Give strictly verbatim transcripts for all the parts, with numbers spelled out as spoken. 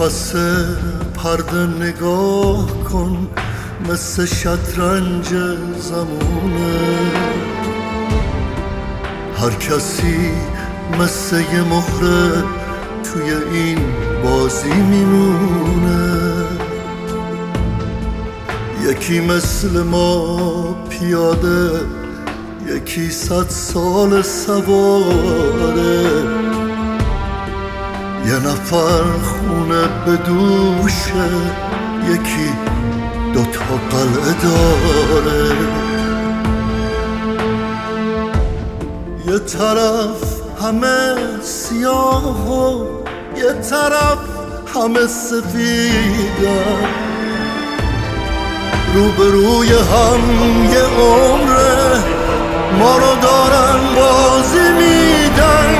پس پرده نگاه کن، مثل شطرنج زمونه. هر کسی مثل یه مهره توی این بازی میمونه. یکی مثل ما پیاده، یکی صد سال سواره. یه نفر خونه به دوشه، یکی دوتا قلعه داره. یه طرف همه سیاه و یه طرف همه سفیدن، روبروی هم یه عمره ما رو دارن بازی میدن.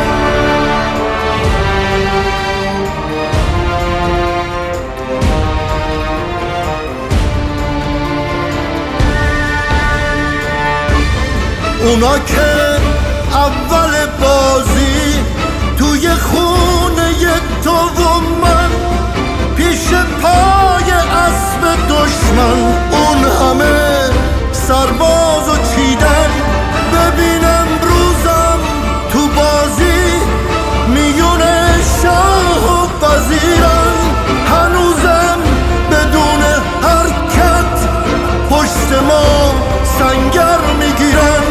اونا که اول بازی توی خونه تو و من، پیش پای اسب دشمن اون همه سربازو چیدن. ببینم روزم تو بازی میونه شاه و وزیرن، هنوزم بدون حرکت پشت ما سنگر میگیرن.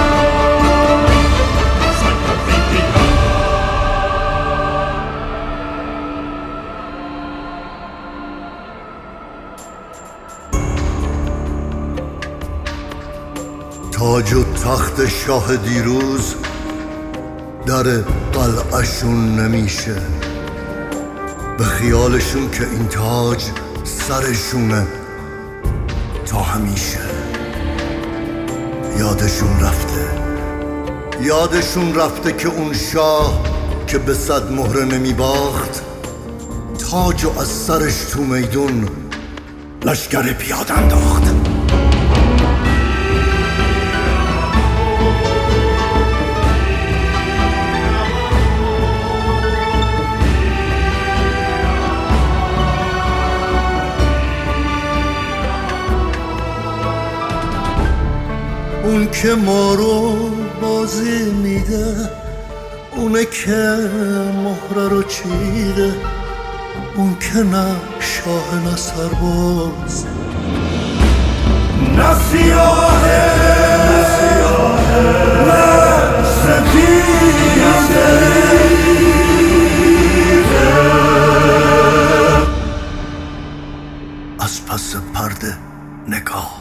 تاج و تخت شاه دیروز در قلعه‌شون نمیشه، به خیالشون که این تاج سرشونه تا همیشه. یادشون رفته یادشون رفته که اون شاه که به صد مهره نمیباخت، تاج و از سرش تو میدون لشگر پیاده انداخت. اون که ما رو بازی میده، اونه که مهره رو چیده. اون که نه شاه نه سرباز، نه سیاهه نه سفیده. از پس پرده نگاه